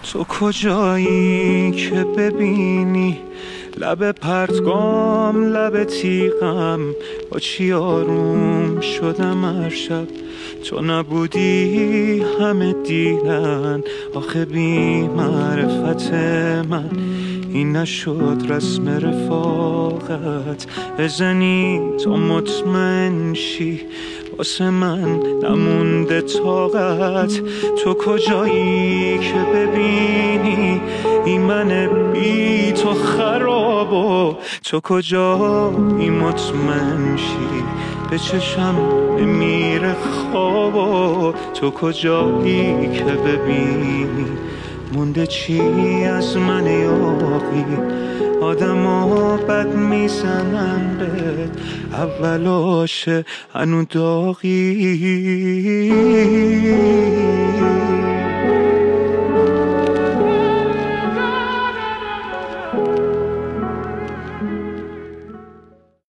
تو کجایی که ببینی لب پرتگام لب تیغم با چی آروم شدم هر شب تو نبودی همه دیدن آخه بی معرفت من این نشد رسم رفاقت بزنی تو مطمئن شی واسه من نمونده طاقت تو کجایی که ببینی این من بی تو خراب و تو کجایی مطمئن شی به چشم نمیره خواب و تو کجایی که ببینی مونده چی از من یاقی آدم ها بد میزنن به اول آشه هنو داغی